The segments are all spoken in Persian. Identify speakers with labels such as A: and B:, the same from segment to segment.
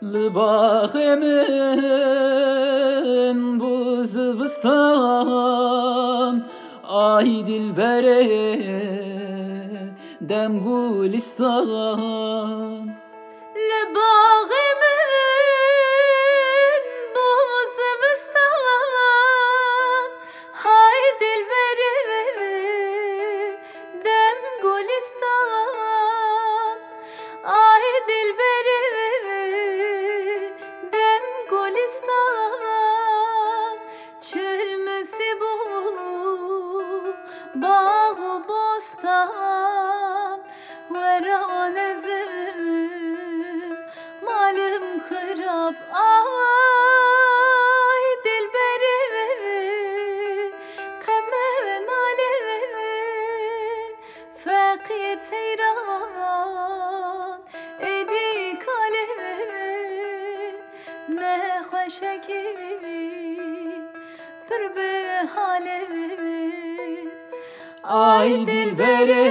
A: Bağımın bu zıvıstan ay dilbere dem gulistan
B: لباغمن بوز بستان های دلبر دم گلستان آی دلبر دم گلستان چلمسی بو باغ و بستان وران مالم خراب آی دلبر قمه ناله فقی تیران ایدی کاله نه خوشکی پر به حاله
A: ay dilbere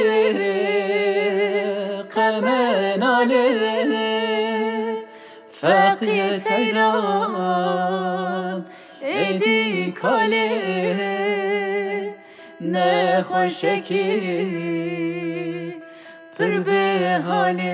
A: قمه ناله فقی تیران ایدی کاله نه خوشکی پر به حاله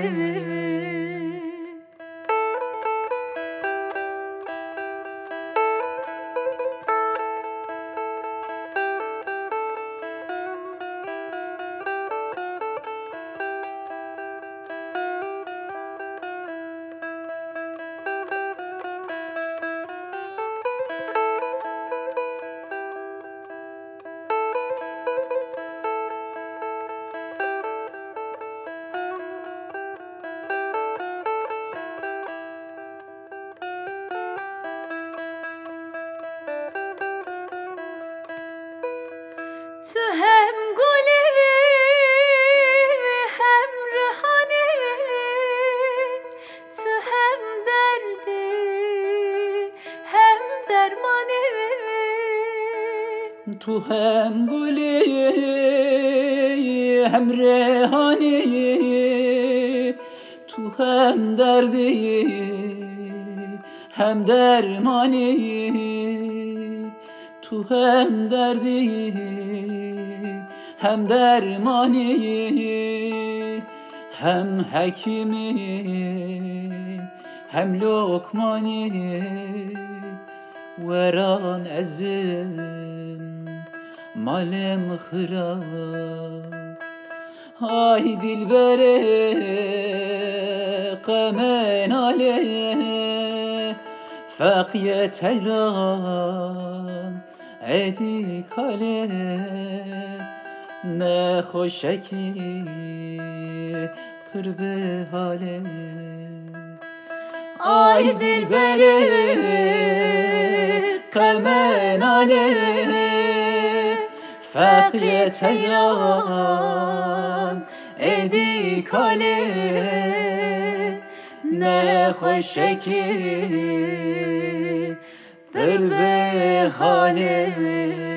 B: تو هم گلی هم ریحانی تو هم دردی هم درمانی
A: تو هم گلی هم ریحانی تو هم دردی هم درمانی تو هم دردی هم درمانی هم حکیمی هم لقمانی وران ازم مالم خراب آی دلبره قمه ناله فقی تیران ایدی کاله نه خوشکی پر به حاله آی دلبره قمه ناله فقی تیران ایدی کاله نه خوشکی پر به حاله